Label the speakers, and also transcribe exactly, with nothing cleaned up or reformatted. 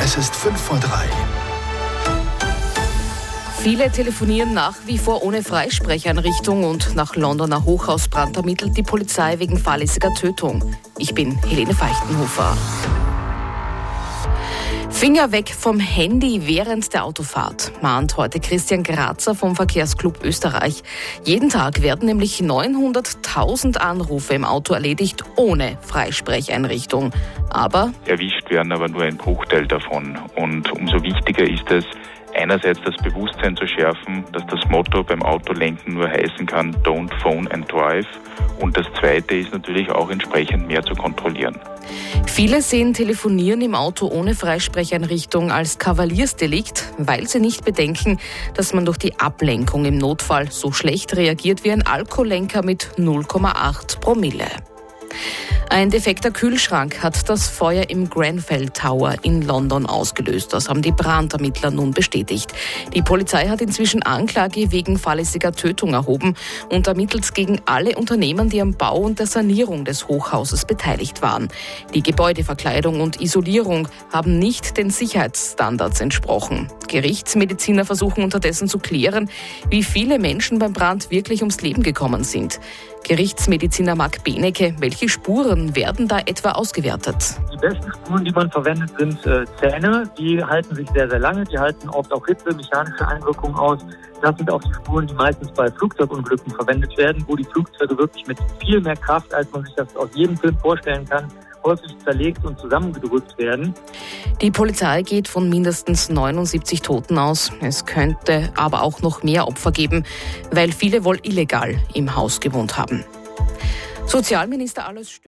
Speaker 1: Es ist fünf vor drei.
Speaker 2: Viele telefonieren nach wie vor ohne Freisprecheinrichtung und nach Londoner Hochhausbrand ermittelt die Polizei wegen fahrlässiger Tötung. Ich bin Helene Feichtenhofer. Finger weg vom Handy während der Autofahrt, mahnt heute Christian Grazer vom Verkehrsclub Österreich. Jeden Tag werden nämlich neunhunderttausend Anrufe im Auto erledigt ohne Freisprecheinrichtung. Aber
Speaker 3: erwischt werden aber nur ein Bruchteil davon. Und umso wichtiger ist es, einerseits das Bewusstsein zu schärfen, dass das Motto beim Autolenken nur heißen kann, don't phone and drive. Und das Zweite ist natürlich auch entsprechend mehr zu kontrollieren.
Speaker 2: Viele sehen Telefonieren im Auto ohne Freisprecheinrichtung als Kavaliersdelikt, weil sie nicht bedenken, dass man durch die Ablenkung im Notfall so schlecht reagiert wie ein Alkoholenker mit null Komma acht Promille. Ein defekter Kühlschrank hat das Feuer im Grenfell Tower in London ausgelöst. Das haben die Brandermittler nun bestätigt. Die Polizei hat inzwischen Anklage wegen fahrlässiger Tötung erhoben und ermittelt gegen alle Unternehmen, die am Bau und der Sanierung des Hochhauses beteiligt waren. Die Gebäudeverkleidung und Isolierung haben nicht den Sicherheitsstandards entsprochen. Gerichtsmediziner versuchen unterdessen zu klären, wie viele Menschen beim Brand wirklich ums Leben gekommen sind. Gerichtsmediziner Marc Benecke, welche Spuren werden da etwa ausgewertet?
Speaker 4: Die besten Spuren, die man verwendet, sind äh, Zähne. Die halten sich sehr, sehr lange. Die halten oft auch Hitze, mechanische Einwirkungen aus. Das sind auch die Spuren, die meistens bei Flugzeugunglücken verwendet werden, wo die Flugzeuge wirklich mit viel mehr Kraft, als man sich das aus jedem Film vorstellen kann, häufig zerlegt und zusammengedrückt werden.
Speaker 2: Die Polizei geht von mindestens neunundsiebzig Toten aus. Es könnte aber auch noch mehr Opfer geben, weil viele wohl illegal im Haus gewohnt haben. Sozialminister Alois